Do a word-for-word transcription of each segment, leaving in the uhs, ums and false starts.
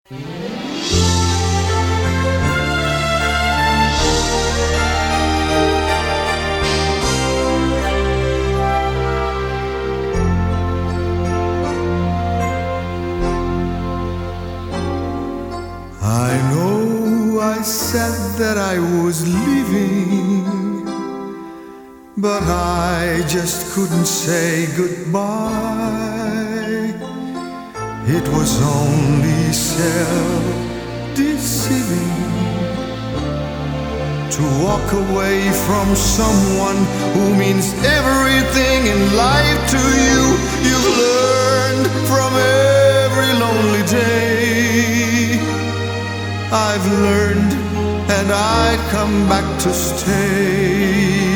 I know I said that I was leaving, but I just couldn't say goodbye. It was only self-deceiving to walk away from someone who means everything in life to you. You've learned from every lonely day. I've learned, and I'd come back to stay.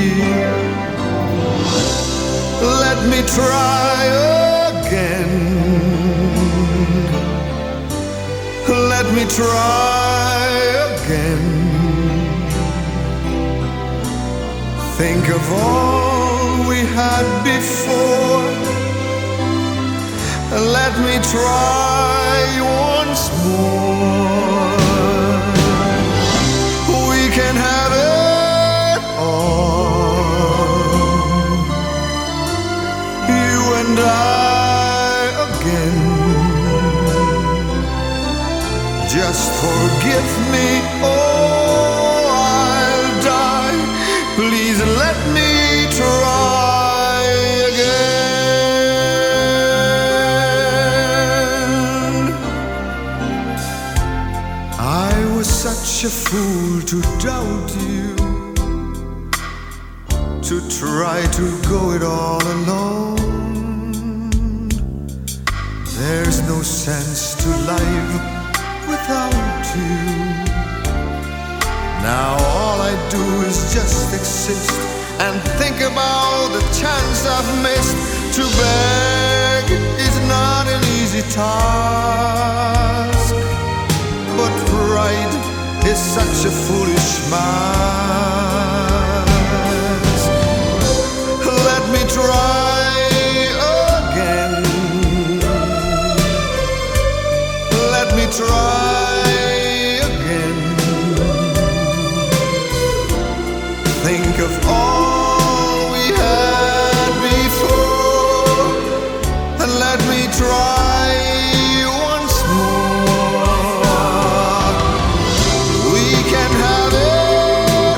Let me try again. Let me try again. Think of all we had before. Let me try once more. We can have it all, you and I again. Just forgive me, oh, I'll die. Please let me try again. I was such a fool to doubt you, to try to go it all alone. There's no sense to life without you. Now all I do is just exist and think about the chance I've missed. To beg is not an easy task, but pride is such a foolish mask. Let me try again. Let me try again. Think of all we had before, and let me try once more. We can have it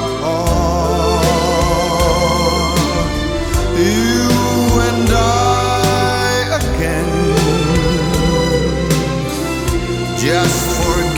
all, you and I again. Just forget